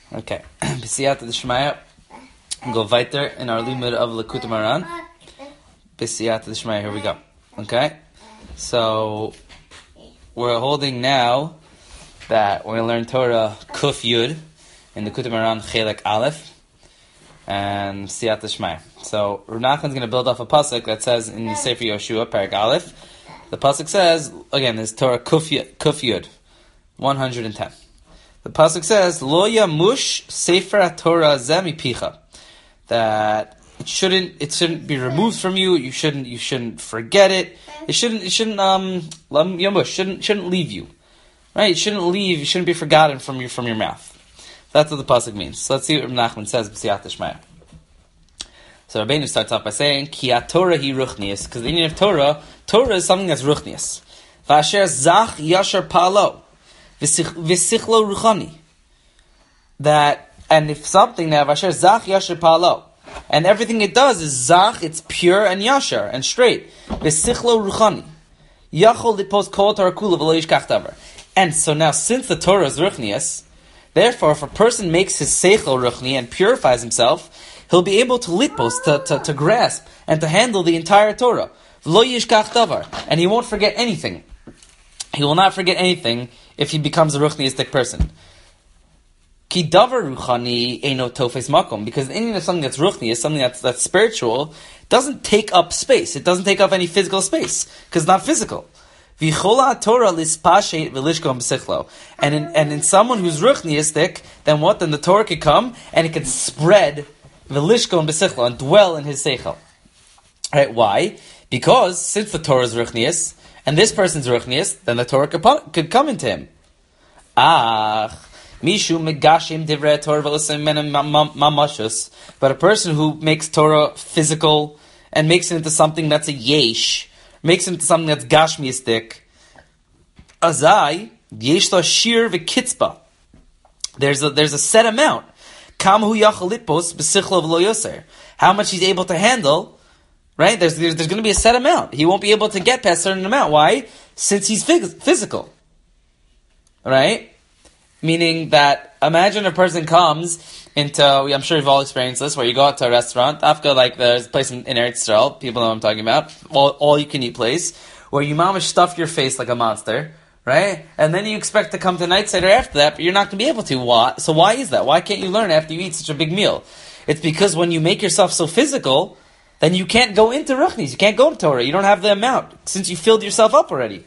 Okay. B'siyata d'shmaya. Go weiter in our limud of Likutei Moharan. B'siyata d'shmaya. Here we go. Okay. So we're holding now that we're going to learn Torah Kuf Yud in the Likutei Moharan Chelek Aleph and B'siyata d'shmaya. So Rav Nachman's going to build off a pasuk that says in the Sefer Yoshua, Perek Aleph. The pasuk says again, there's Torah Kuf Yud, 110. The pasuk says, "Lo yamush sefer Torah ze mipicha," that it shouldn't be removed from you. You shouldn't forget it. It shouldn't yamush shouldn't leave you. Right? It shouldn't leave. It shouldn't be forgotten from your mouth. That's what the pasuk means. So let's see what Rav Nachman says. B'siyata d'shmaya. So Rabbeinu starts off by saying, "Ki Torah hi ruchnius," because the meaning of Torah is something that's ruchnius. V'asher zach yashar palo. V'sichlo ruchani. That, and if something that Vasher zach yashar palo, and everything it does is zach, it's pure and yashar and straight. V'sichlo ruchani. Yachol litpos kol Torah kula v'lo yishkach davar. And so now, since the Torah is ruchnius, therefore, if a person makes his seichel ruchni and purifies himself, he'll be able to litpos, to grasp and to handle the entire Torah. V'lo yishkach davar, and he won't forget anything. He will not forget anything if he becomes a ruchniistic person. Ki davar ruchani eino tofes makom, because the meaning of something that's ruchni is something that's spiritual, doesn't take up space. It doesn't take up any physical space because it's not physical. V'chola Torah lispashet v'lishkom b'sichlo, and in someone who's ruchniistic, then what? Then the Torah could come and it could spread v'lishkom b'sichlo and dwell in his seichel. Right? Why? Because since the Torah is ruchnius and this person's ruchnius, then the Torah could come into him. Mishu megashim divrei Torah v'osim menem mamashus. But a person who makes Torah physical and makes it into something that's a yesh, makes it into something that's gashmiistic, azai yesh lo shir v'kitzba. There's a set amount. Kam hu yachal litpos b'sichlo v'lo yoser. How much he's able to handle. Right? There's going to be a set amount. He won't be able to get past a certain amount. Why? Since he's physical. Right? Meaning that, imagine a person comes into, I'm sure you've all experienced this, where you go out to a restaurant, after like there's a place in Eretz Yisrael, people know what I'm talking about, all you can eat place, where you mamish stuff your face like a monster, right? And then you expect to come to night Seder after that, but you're not going to be able to. Why? So why is that? Why can't you learn after you eat such a big meal? It's because when you make yourself so physical, then you can't go into Ruchnis, you can't go to Torah, you don't have the amount, since you filled yourself up already.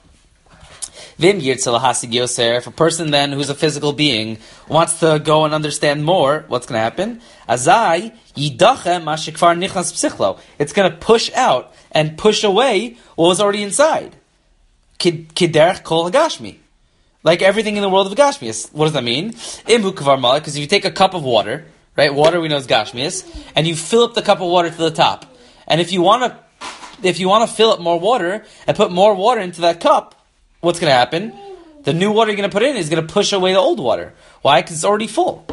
If a person then who's a physical being wants to go and understand more, what's going to happen? It's going to push out and push away what was already inside. Like everything in the world of Gashmias. What does that mean? Because if you take a cup of water, right? Water we know is Gashmias, and you fill up the cup of water to the top. And if you want to fill up more water and put more water into that cup, what's going to happen? The new water you're going to put in is going to push away the old water. Why? Because it's already full.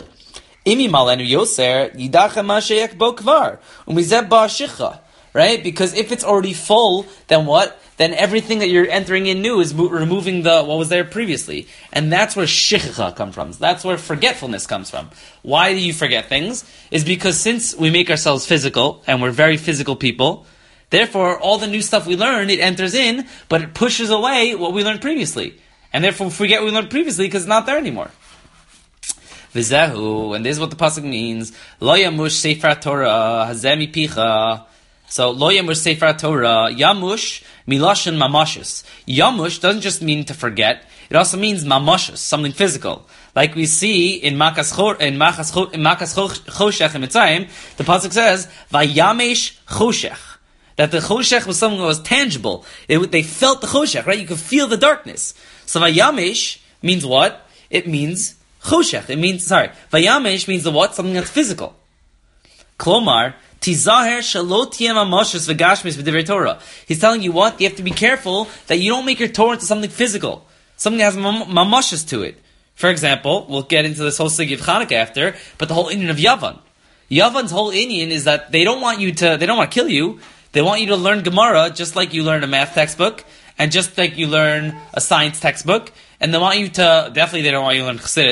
Right? Because if it's already full, then what? Then everything that you're entering in new is removing what was there previously. And that's where shichcha comes from. That's where forgetfulness comes from. Why do you forget things? Is because since we make ourselves physical, and we're very physical people, therefore, all the new stuff we learn, it enters in, but it pushes away what we learned previously. And therefore, we forget what we learned previously because it's not there anymore. V'zehu, and this is what the pasuk means. Lo yamush sefer Torah hazemi picha. So, lo yamush sefer Torah, yamush milashon mamashus. Yamush doesn't just mean to forget, it also means mamashus, something physical. Like we see in Makas Choshech in Mitzrayim, the pasuk says, Vayamesh Choshech. That the choshech was something that was tangible. They felt the choshech, right? You could feel the darkness. So vayamesh means what? It means choshech. Vayamesh means the what? Something that's physical. Klomar, tizaher shalot tiyeh mamashus v'gashmis v'divrei Torah. He's telling you what? You have to be careful that you don't make your Torah into something physical. Something that has mamashus to it. For example, we'll get into this whole sugya of Chanukah after, but the whole Indian of Yavan. Yavan's whole Indian is that they don't want to kill you. They want you to learn Gemara just like you learn a math textbook, and just like you learn a science textbook, and they don't want you to learn Chassidus,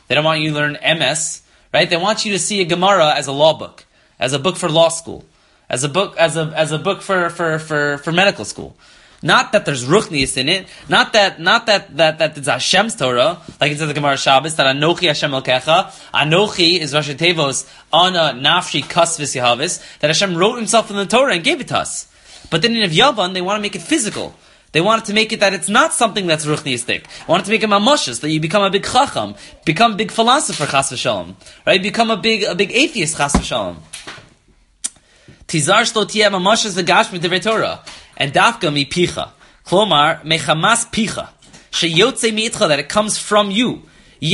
They don't want you to learn MS, right? They want you to see a Gemara as a law book, as a book for law school, as a book for medical school. Not that there's ruchnius in it. Not that it's Hashem's Torah, like it says in the Gemara Shabbos, that Anochi Hashem Elkecha. Anochi is Rashi Tevos, Ana Nafshi Kasvis Yahavis, that Hashem wrote himself in the Torah and gave it to us. But then in Yavan, they want to make it physical. They wanted to make it that it's not something that's ruchniistic. They wanted to make it mamoshes, that you become a big chacham, become a big philosopher, chas v'shalom. Right? Become a big atheist, chas v'shalom. Tizar shlo tiyeh mamoshes v'gashmi divrei Torah. And dafka mi picha. Klomar, mechamas picha. Sheyotze mi'itcha, that it comes from you. Be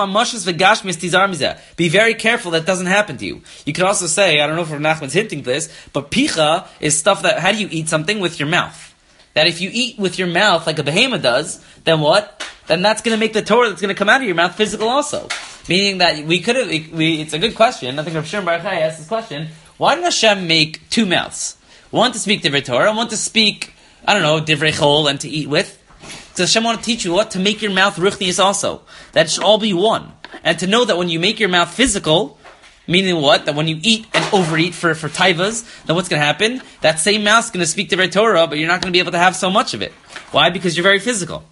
very careful that doesn't happen to you. You could also say, I don't know if Rav Nachman's hinting this, but picha is stuff that, how do you eat something? With your mouth. That if you eat with your mouth like a behemoth does, then what? Then that's going to make the Torah that's going to come out of your mouth physical also. Meaning that it's a good question. I think Rav Shimon Bar Yochai asked this question. Why did Hashem make two mouths? One to speak Divrei Torah, and one to speak, Divrei Chol, and to eat with. So Hashem want to teach you what? To make your mouth ruchnius also. That should all be one. And to know that when you make your mouth physical, meaning what? That when you eat and overeat for taivas, then what's going to happen? That same mouth is going to speak Divrei Torah, but you're not going to be able to have so much of it. Why? Because you're very physical.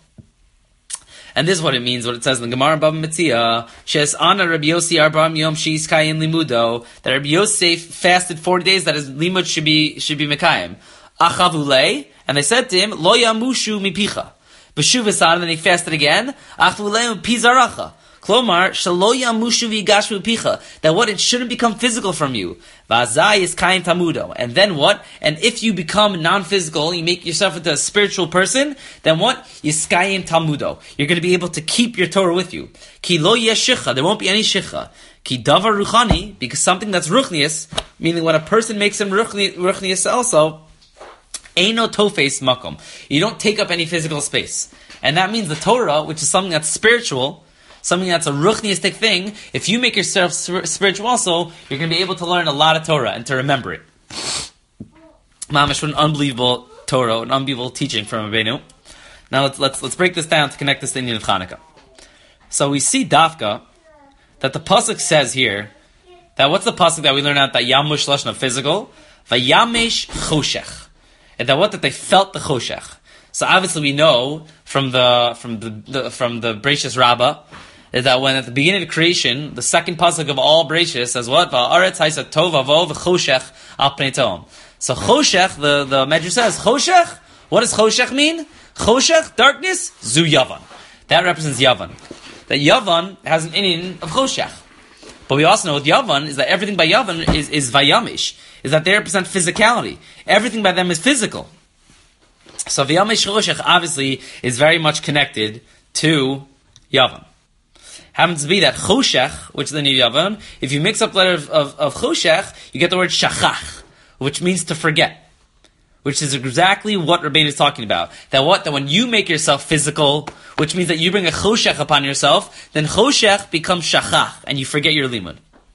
And this is what it means, what it says in the Gemara Bava Metzia, Shes Ana Rabbi Yossi Arba'am Yom Sheis Kayin Limudo, that Rabbi Yosef fasted 40 days, that his limud should be Mekayim. Achavulei, and they said to him, Lo Yamushu Mipicha. B'shuv Esan, and then he fasted again, Achavulei Pizaracha. Klomar, Shalo Yamushu V'Yigashmu Picha, that what? It shouldn't become physical from you. V'azai is Kayin Tamudo. And then what? And if you become non-physical, you make yourself into a spiritual person, then what? Yiskayim Tamudo. You're going to be able to keep your Torah with you. Ki lo yeshicha, there won't be any shicha. Ki davar ruchani, because something that's ruchnius, meaning when a person makes him ruchnius also, eino tofes makom. You don't take up any physical space. And that means the Torah, which is something that's spiritual, something that's a ruchniistic thing, if you make yourself spiritual also, you're going to be able to learn a lot of Torah and to remember it. Mamash, what an unbelievable Torah, an unbelievable teaching from Rabbeinu. Now let's break this down to connect this to the Indian of Hanukkah. So we see Dafka, that the pasuk says here, that what's the pasuk that we learn out, that Yamush Lashon of physical? Vayamesh Choshech. And that they felt the Choshech. So obviously we know from the Bereishis Rabbah, is that when at the beginning of creation, the second pasuk of all Bereishis says what? Va'aretz haisa tov avo v'choshech al pnei tehom. So choshech, the Medrash says, choshech, what does choshech mean? Choshech, darkness, zu Yavan. That represents Yavan. That Yavan has an inyan of choshech. But we also know with Yavan is that everything by Yavan is vayamish, is that they represent physicality. Everything by them is physical. So V'yamesh choshech obviously is very much connected to Yavan. Happens to be that Choshech, which is the new Yavan, if you mix up letters of Choshech, you get the word Shachach, which means to forget. Which is exactly what Rabbeinu is talking about. That when you make yourself physical, which means that you bring a Choshech upon yourself, then Choshech becomes Shachach, and you forget your limud.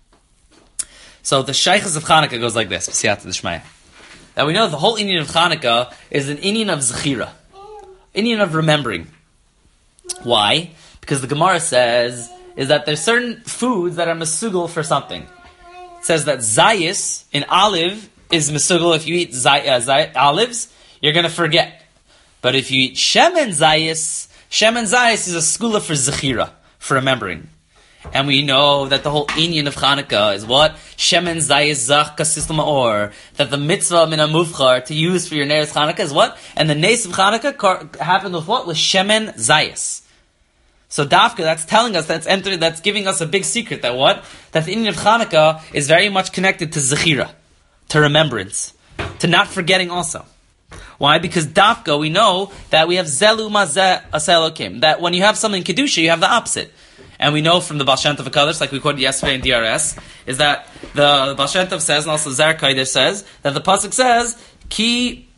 So the Shaykhs of Chanukah goes like this, B'siyata d'Shmaya. Now we know the whole inyan of Chanukah is an inyan of Zechira, inyan of remembering. Why? Because the Gemara says is that there's certain foods that are mesugel for something. It says that zayis, an olive, is mesugel. If you eat olives, you're going to forget. But if you eat shemen zayis is a skula for zechira, for remembering. And we know that the whole inyan of Chanukah is what? Shemen zayis zach kasis ma'or. That the mitzvah min ha-muvchar to use for your Neres Chanukah is what? And the Nes of Chanukah happened with what? With shemen zayis. So Dafka, that's telling us, that's giving us a big secret that what? That the inyan of Chanukah is very much connected to zechira, to remembrance, to not forgetting also. Why? Because Dafka, we know that we have zelu mazeh aselokim, that when you have something kedusha, you have the opposite. And we know from the Baal Shem Tov HaKadosh, like we quoted yesterday in DRS, is that the Baal Shem Tov says, and also Zer Kodesh says, that the pasuk says, Ki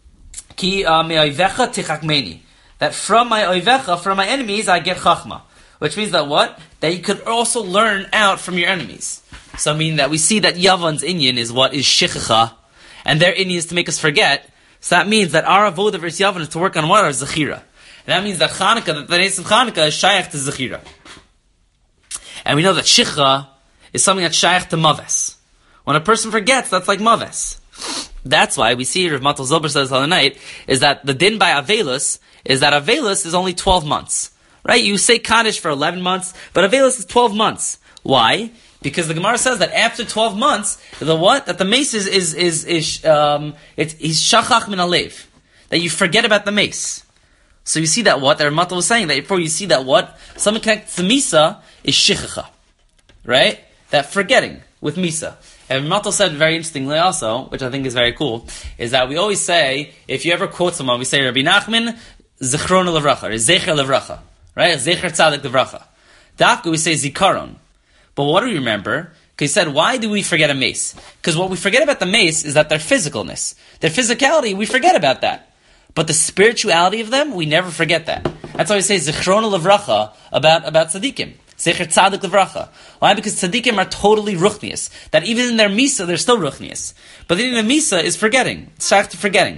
me'oivecha tichakmeni. That from my oivecha, from my enemies, I get chachma. Which means that what? That you could also learn out from your enemies. So I mean that we see that Yavan's inyan is what is shichacha, and their inyan is to make us forget. So that means that our avodah versus Yavan is to work on what? Our zechira. And that means that Chanukah, that the Nes of Chanukah is shayach to zechira. And we know that shichra is something that's shaykh to maves. When a person forgets, that's like maves. That's why we see Rav Matal Zilber says the other night, is that the din by Avelus is that Avelus is only 12 months. Right? You say Kaddish for 11 months, but Avelus is 12 months. Why? Because the Gemara says that after 12 months, that the mace he's shachach min alev. That you forget about the mace. So you see that what? That Rav Matal was saying, that before you see that what? Something connected to Misa is shichacha. Right? That forgetting with Misa. And Matal said very interestingly also, which I think is very cool, is that we always say, if you ever quote someone, we say Rabbi Nachman, Zichron Levracha, or Zecher Levracha, right? Zecher Tzadik Levracha. Dafka we say Zikaron. But what do we remember? Because he said, why do we forget a mace? Because what we forget about the mace is that their physicalness, their physicality, we forget about that. But the spirituality of them, we never forget that. That's why we say Zichron Levracha about tzaddikim. Zecher Tzadik Levracha. Why? Because tzaddikim are totally ruchnius. That even in their misa, they're still ruchnius. But the inyan of misa is forgetting. It's shaykh to forgetting.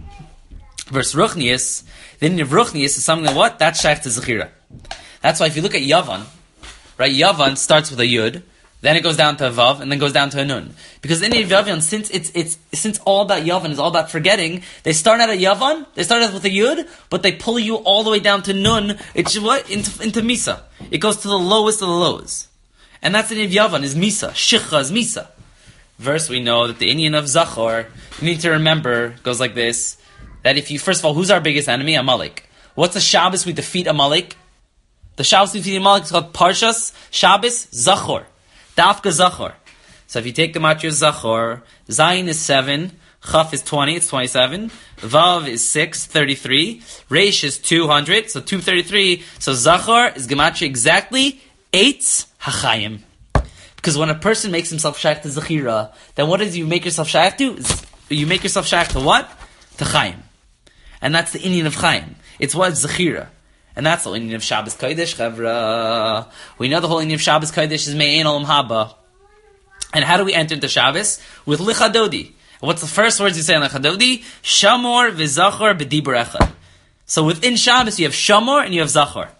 Versus ruchnius, the inyan of ruchnius is something that what? That's shaykh to zechira. That's why if you look at Yavan, right? Yavan starts with a yud, then it goes down to a vav, and then goes down to a nun. Because the inyan of Yavan, since all about Yavan is all about forgetting, they start out at Yavan, they start out with a yud, but they pull you all the way down to nun. It's what? Into misa. It goes to the lowest of the lows. And that's the inyan of Yavan, is misa. Shichra is misa. Verse, we know that the inyan of Zachor, you need to remember, goes like this, that if you, first of all, who's our biggest enemy? Amalek. What's the Shabbos we defeat Amalek? The Shabbos we defeat Amalek is called Parshas Shabbos Zachor. Dafka Zachor. So if you take the Matthew Zachor, Zayin is 7, Chaf is 20, it's 27, Vav is 6, 33, Reish is 200, so 233, so Zachor is Gematria exactly 8 Hachayim. Because when a person makes himself shaykh to Zechira, then what does you make yourself shaykh to? You make yourself shaykh to what? To Chaim. And that's the inyan of Chaim. It's what? Zechira. And that's the inyan of Shabbos Kodesh, Chavra. We know the whole inyan of Shabbos Kodesh is Me'ein Olam Haba. And how do we enter into Shabbos? With Lichadodi. What's the first words you say in Lichadodi? Shamor v'zachor b'dibur echad. So within Shabbos you have Shamor and you have Zachor.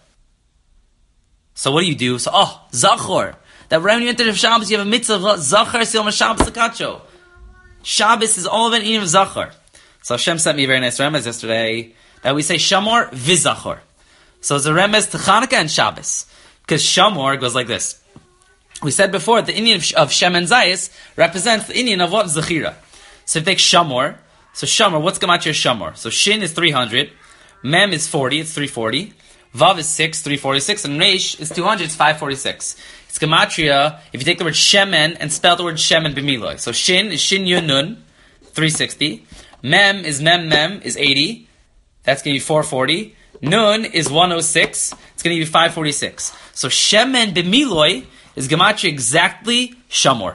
So what do? So, Zachor. That when you enter Shabbos you have a mitzvah, Zachor Silma Shabbos Lakacho. Shabbos is all about inyan of Zachor. So Hashem sent me a very nice remez yesterday, that we say Shamor v'zachor. So it's a remez to Chanukah and Shabbos. Because Shamor goes like this. We said before, the inyan of Shem and Zayis represents the inyan of what? Zechira. So if you take Shamor, so Shamor, what's Gematria Shamor? So Shin is 300, Mem is 40, it's 340, Vav is 6, 346, and Reish is 200, it's 546. It's Gematria, if you take the word Shemen and spell the word Shemen b'miloi. So Shin is Shin Yun Nun, 360. Mem is Mem is 80. That's going to be 440. Nun is 106. It's going to be 546. So Shemen b'miloi is Gematria exactly Shamor.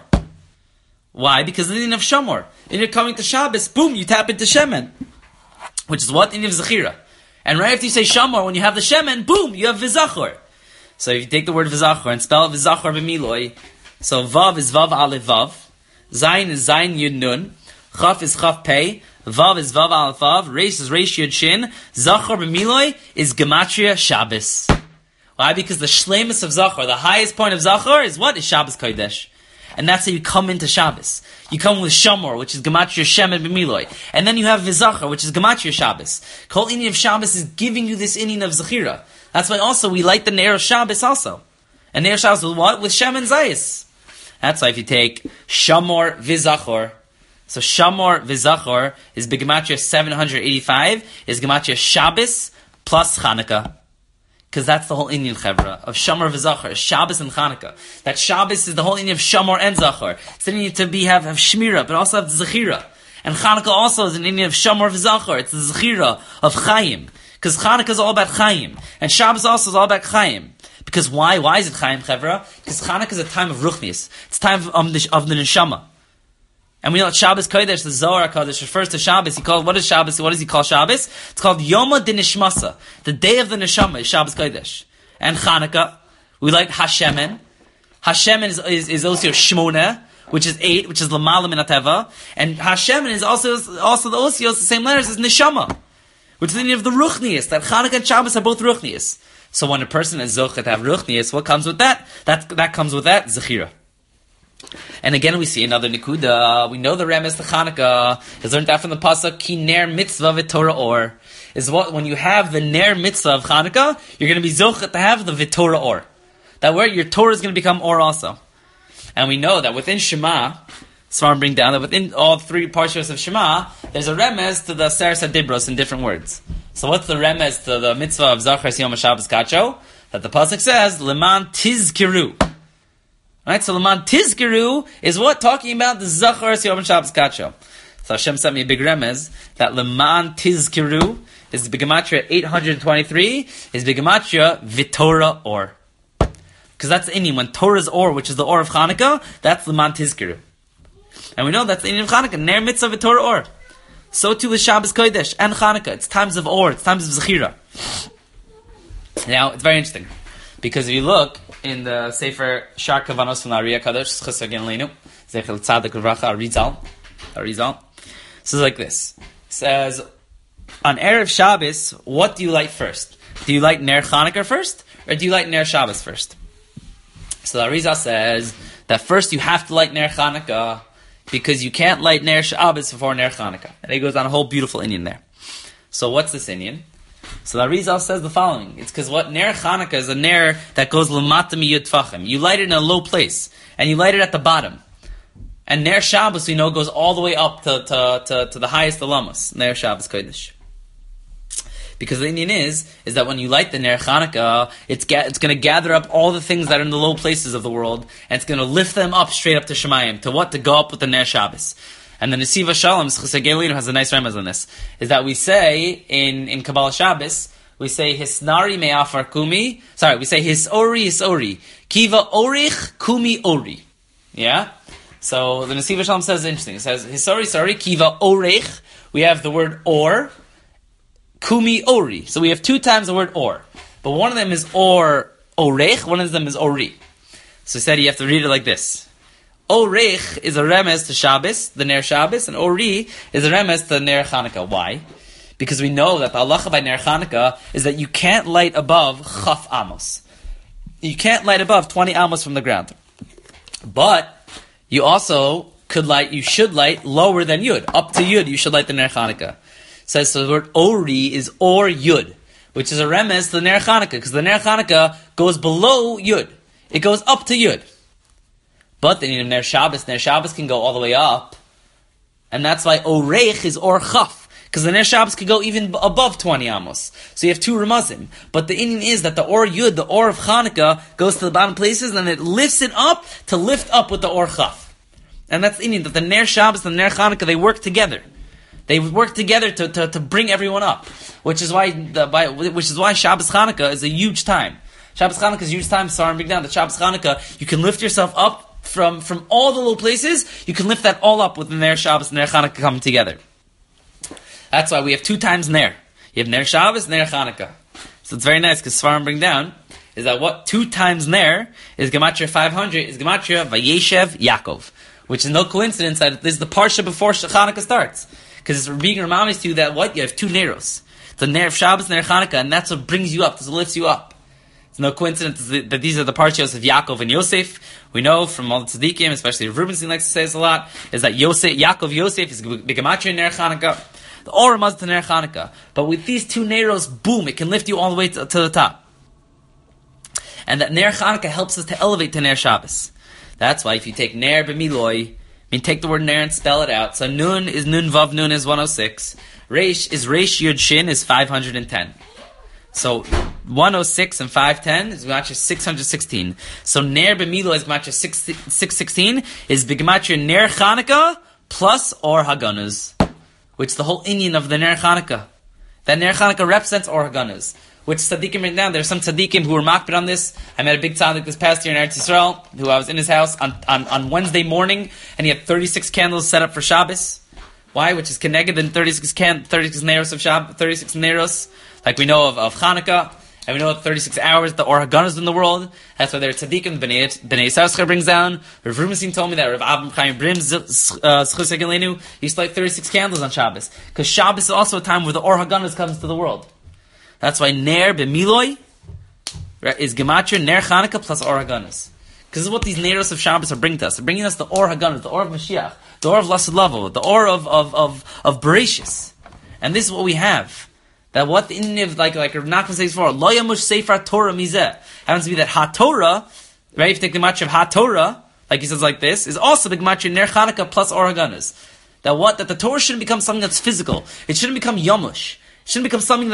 Why? Because the inyan of Shamor. And you're coming to Shabbos, boom, you tap into Shemen. Which is what? Inyan of Zechira. And right after you say Shamor, when you have the Shemen, boom, you have Vizachor. So if you take the word Vizachor and spell it Vizachor b'miloi, so Vav is Vav Aleph Vav, Zayin is Zayin Yud Nun, Chaf is Chaf Pei, Vav is Vav Aleph Vav, Reish is Reish Yud Shin, Zachor b'miloi is Gematria Shabbos. Why? Because the shleimus of Zachor, the highest point of Zachor is what? Is Shabbos Kodesh. And that's how you come into Shabbos. You come with Shamor, which is Gematria Shemen b'miloi. And then you have Vizachor, which is Gematria Shabbos. Kol inyan of Shabbos is giving you this inyan of Zechira. That's why also we light the Neir of Shabbos also. And Neir of Shabbos with what? With Shem and Zayis. That's why if you take Shamor Vizachor, so Shamor Vizachor is Gematria 785, is Gematria Shabbos plus Chanukah. Because that's the whole inyan chevra of Shamor v'Zachor, Shabbos and Chanukah. That Shabbos is the whole inyan of Shamor and Zachor. It's an inyan to have Shmira, but also have Zechira. And Chanukah also is an inyan of Shamor v'Zachor. It's the Zechira of Chaim. Because Chanukah is all about Chaim. And Shabbos also is all about Chaim. Because why? Why is it Chaim chevra? Because Chanukah is a time of Ruchnius. It's a time of the Neshama. And we know that Shabbos Kodesh, the Zohar Kodesh, refers to Shabbos. What is Shabbos? What does he call Shabbos? It's called Yoma Dinishmasa. The day of the Neshama is Shabbos Kodesh. And Chanukah, we like Hashemen. Hashemen is also Shmona, which is 8, which is Lamala Min HaTeva. And Hashemen is also the Osios, the same letters as Neshama, which is the name of the Ruchnius, that Chanukah and Shabbos are both Ruchnius. So when a person is zochet to have ruchnius, what comes with that? That comes with that zechira. And again, we see another nikuda. We know the remes to Chanukah is learned out from the pasuk ki ner mitzvah v'torah or is what when you have the ner mitzvah of Chanukah, you're going to be zochet to have the v'torah or. That where your Torah is going to become or also. And we know that within Shema, Svarim bring down that within all three parshas of Shema, there's a remez to the Seres HaDibros in different words. So what's the remez to the mitzvah of Zachar Yom HaShabbos Kacho? That the pasuk says, Leman Tizkiru. Right, so Leman Tizkiru is what? Talking about the Zachar Yom HaShabbos Kacho. So Hashem sent me a big remez that Leman Tizkiru is the Bigamatria 823, is Bigamatria Vitora Or. Because that's the Indian. When Torah's Or, which is the Or of Chanukah, that's Leman Tizkiru. And we know that's the Indian of Chanukah, Ner Mitzvah Vitora Or. So too with Shabbos Kodesh and Chanukah. It's times of Or, it's times of Zechira. Now, it's very interesting. Because if you look in the Sefer Shar Kavanos from Ariya Kadosh, Chesed Gen Leinu, Zechel Tzadik Uvracha Arizal. So it's like this. It says, on Erev Shabbos, what do you light first? Do you light Ner Chanukah first? Or do you light Ner Shabbos first? So the Arizal says that first you have to light Ner Chanukah because you can't light Ner Shabbos before Ner Chanukah. And he goes on a whole beautiful Indian there. So what's this Indian? So the Arizal says the following. It's because what Ner Chanukah is a Ner that goes Lamata Miyud Tfachim. You light it in a low place. And you light it at the bottom. And Ner Shabbos, we know, goes all the way up to the highest Alamos. Ner Shabbos Kodesh. Because the Indian is that when you light the Ner Chanukah, it's going to gather up all the things that are in the low places of the world, and it's going to lift them up straight up to Shemayim. To what? To go up with the Ner Shabbos. And the Nesiva Shalom, Chesed Gen Leinu has a nice remez on this, is that we say in Kabbalah Shabbos, we say Hisnari me'afar kumi, we say Hisori, Kiva orich kumi ori. Yeah? So the Nesiva Shalom says interesting. It says Hisori, Kiva orich, we have the word or, Kumi Ori. So we have two times the word or. But one of them is or Orech, one of them is Ori. So he said you have to read it like this. Orech is a remez to Shabbos, the Ner Shabbos, and Ori is a remez to Ner Chanukah. Why? Because we know that the halacha by Ner Chanukah is that you can't light above Chaf Amos. You can't light above 20 Amos from the ground. But you also should light lower than Yud. Up to Yud, you should light the Ner Chanukah. Says so the word Ori is Or Yud, which is a remez to the Ner Chanukah, because the Ner Chanukah goes below Yud. It goes up to Yud. But then in Ner Shabbos can go all the way up. And that's why Oreich is Or Chaf, because the Ner Shabbos can go even above 20 Amos. So you have two remazim. But the Indian is that the Or Yud, the Or of Chanukah, goes to the bottom places, and it lifts it up to lift up with the Or Chaf. And that's the Indian, that the Ner Shabbos and the Ner Chanukah, they work together. They work together to bring everyone up, which is why Shabbos Chanukah is a huge time. Shabbos Chanukah is a huge time. Sorry, bring down the Shabbos Chanukah. You can lift yourself up from all the low places. You can lift that all up with the Ner Shabbos and Ner Chanukah coming together. That's why we have two times Ner. You have Ner Shabbos, Ner Chanukah. So it's very nice because Svarim bring down is that what 2 times Ner is Gematria 500 is Gematria Vayeshev Yaakov, which is no coincidence that this is the parsha before Chanukah starts. Because it's being reminded to you that what? You have 2 Neros. The Ner of Shabbos and Ner Chanukah, and that's what brings you up, that's what lifts you up. It's no coincidence that these are the parshas of Yaakov and Yosef. We know from all the tzaddikim, especially Rubenstein likes to say this a lot, is that Yaakov Yosef is Begematria Ner Chanukah, the Or Ramaz to Ner Chanukah. But with these 2 Neros, boom, it can lift you all the way to the top. And that Ner Chanukah helps us to elevate to Ner Shabbos. That's why if you take Ner b'miloi, take the word Ner and spell it out. So Nun is Nun Vav Nun is 106. Reish is Reish Yud Shin is 510. So 106 and 510 is Gematria 616. So Ner b'milo is Gematria 616 is Gematria Ner Chanukah plus Or Haganuz, which is the whole Indian of the Ner Chanukah. That Ner Chanukah represents Or Haganuz. Which tzaddikim right now, there's some tzaddikim who were makbid on this. I met a big tzaddik this past year in Eretz Yisrael, who I was in his house on Wednesday morning, and he had 36 candles set up for Shabbos. Why? Which is connected in 36 neros of Shabbos, 36 neros, like we know of Chanukah, and we know 36 hours the Or Haganuz in the world. That's why there are tzaddikim. Bnei Yisrael brings down. Rav Rubenstein told me that Rav Abba Chaim Brim Chesed Gen Leinu used to light 36 candles on Shabbos, because Shabbos is also a time where the Or Haganuz comes to the world. That's why Ner b'miloi, right, is Gematria Ner Chanukah plus Or Haganas. Because this is what these Neros of Shabbos are bringing to us. They're bringing us the Or Haganas, the Or of Mashiach, the Or of Lasud Lavo, the Or of Bereshis. And this is what we have. That what the Indian of, like Rav Nachman says before, Lo Yamush Sefer Torah Mizeh. Happens to be that HaTorah, right, if you take the Gematria of HaTorah, like he says like this, is also the Gematria Ner Chanukah plus Or Haganas. That the Torah shouldn't become something that's physical. It shouldn't become Yamush. It shouldn't become something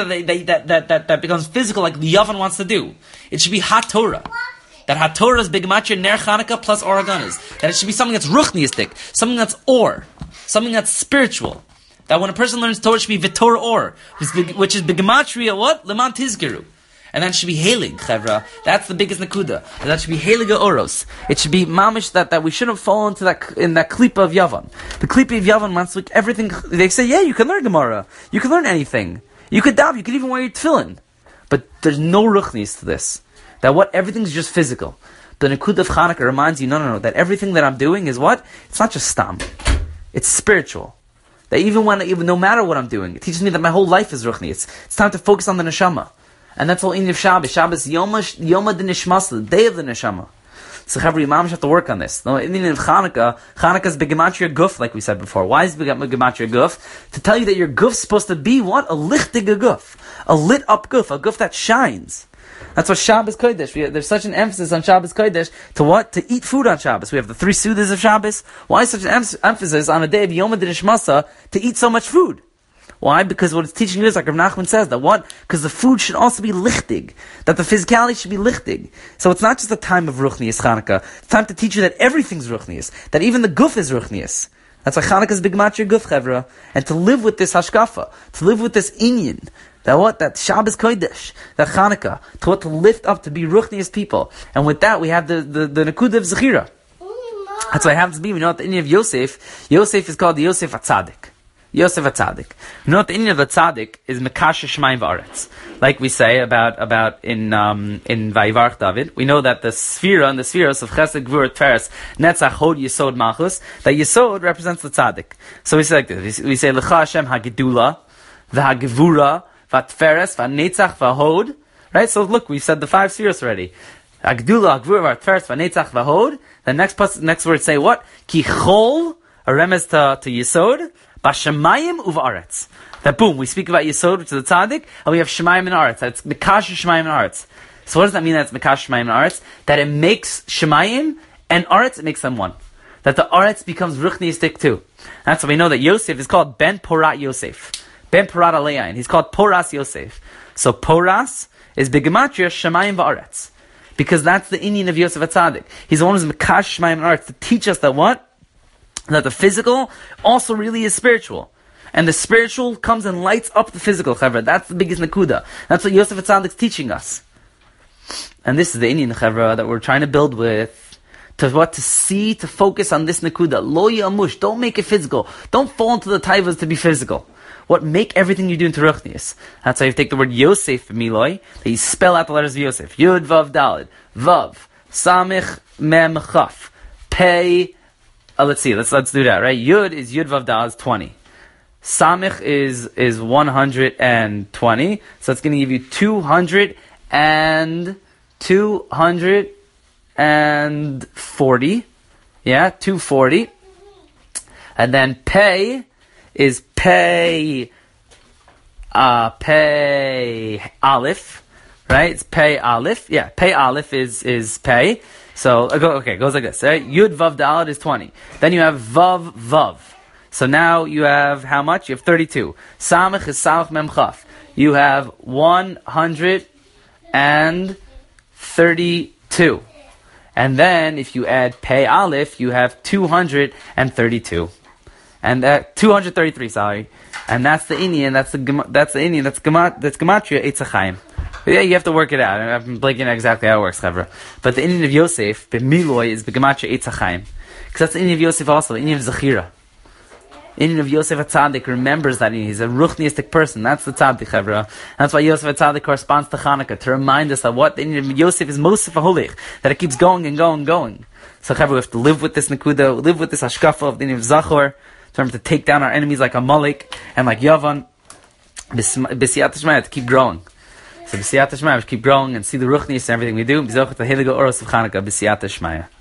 that becomes physical like the Yavan wants to do. It should be HaTorah. That HaTorah is B'gematria Ner Chanukah plus Or Haganas. That it should be something that's ruchniistic, something that's or, something that's spiritual. That when a person learns Torah, it should be Vitor Or, which is B'gematria what? Leman Tizgeru. And that should be Helig, Chevra. That's the biggest Nakuda. That should be Heliga Oros. It should be Mamish that we shouldn't fall into that Klippa of Yavan. The Klippa of Yavan wants like everything. They say, yeah, you can learn Gemara. You can learn anything. You could daven. You could even wear your tefillin. But there's no ruchnis to this. That what? Everything's just physical. The Nakuda of Chanukah reminds you, no, that everything that I'm doing is what? It's not just stam. It's spiritual. That even no matter what I'm doing, it teaches me that my whole life is ruchnis. It's time to focus on the neshama. And that's all in of Shabbos. Shabbos Yoma de Nishmas, the day of the neshama. So Chavri Imam have to work on this. No, in of Chanukah is B'gematria Guf, like we said before. Why is B'gematria Guf? To tell you that your Guf's supposed to be what? A lichtig Guf. A lit up Guf. A Guf that shines. That's what Shabbos Kodesh. There's such an emphasis on Shabbos Kodesh to what? To eat food on Shabbos. We have the 3 Sudas of Shabbos. Why such an emphasis on a day of Yom Nishmasa to eat so much food? Why? Because what it's teaching you is, like Rav Nachman says, that what? Because the food should also be lichtig. That the physicality should be lichtig. So it's not just a time of Ruchnius Chanukah. It's time to teach you that everything's Ruchnius. That even the Guf is Ruchnius. That's why Chanukah is B'gematria Guf, Chevra. And to live with this Hashkafa, to live with this Inyan, that what? That Shabbos Kodesh, that Chanukah, to lift up, to be Ruchnius people. And with that, we have the Nakuda of Zechira. That's why it happens to be, we know what the Inyan of Yosef is called the Yosef HaTzadik. Yosef HaTzadik. You know what the Inyan of the Tzadik is Mekasher Shemaim V'aretz. Like we say about in Vayivarach David, we know that the spheros of Chesed, Gvur, Tveres, Netzach, Hod, Yesod, Malchus, that Yesod represents the Tzadik. So we say like this, we say Lecha Hashem HaGedula, V'HaGevura, V'Tveres, V'Netzach, V'Hod. Right? So look, we said the 5 spheros already. HaGedula, HaGevura, V'Tveres, V'Netzach, V'Hod. The next word say what? Ki Chol, a remez to Yesod, Bashamayim uvaretz. That boom, we speak about Yesod, which is the tzaddik, and we have Shemayim and Aretz. That's Mekash Shemayim and Aretz. So what does that mean? That's Mekash Shemayim and Aretz? That it makes Shemayim and Aretz, it makes them one. That the Aretz becomes ruchniistic too. That's why we know that Yosef is called Ben Porat Yosef. Ben Porat Aleyayin. He's called Poras Yosef. So Poras is B'gematria Shemayim v'Aretz. Because that's the Inyan of Yosef HaTzadik. He's the one who's Mekash Shemayim and Aretz to teach us that what? That the physical also really is spiritual. And the spiritual comes and lights up the physical, Chevra. That's the biggest Nakuda. That's what Yosef HaTzadik's teaching us. And this is the Inyan, Chevra, that we're trying to build with. To see, to focus on this Nakuda. Lo yamush, don't make it physical. Don't fall into the taivas to be physical. What? Make everything you do into Ruchnius. That's how you take the word Yosef, Miloi, that you spell out the letters of Yosef. Yud, Vav, Dalid. Vav. Samich, Mem, Chaf. Pei. Let's see. Let's do that. Right. Yud is Yud Vav Dal is 20. Samich is 120. So it's going to give you 240. Yeah, 240. And then Pei is Pei Aleph. Right. It's Pei Aleph. Yeah. Pei Aleph is Pei. So, it goes like this, right? Yud Vav Dalad is 20. Then you have Vav Vav. So now you have how much? You have 32. Samach is Samach Mem Chaf. You have 132. And then, if you add Pei Aleph, you have 232. And that, 233, sorry. And that's the Inyan, that's Gematria Eitz HaChaim. Yeah, you have to work it out. I've been blanking out exactly how it works, Chevra. But the Inyan of Yosef, B'Miloi, is B'Gematria Eitz HaChaim. Because that's the Inyan of Yosef also, the Inyan of Zechira. Inyan of Yosef HaTzadik remembers that he's a ruchniistic person. That's the Tzadik, Chevra. That's why Yosef HaTzadik corresponds to Chanukah, to remind us that what the Inyan of Yosef is Mosef HaHolich, that it keeps going and going and going. So, Chevra, we have to live with this Nakuda, live with this Hashkafa of the Inyan of Zachor, to take down our enemies like Amalek and like Yavan, B'siyat Shmaya, to keep growing. So, B'siyata Shmaya, we keep growing and see the Ruchnis and everything we do. B'zochot the Heilige Oros of Chanukah, B'siyata Shmaya.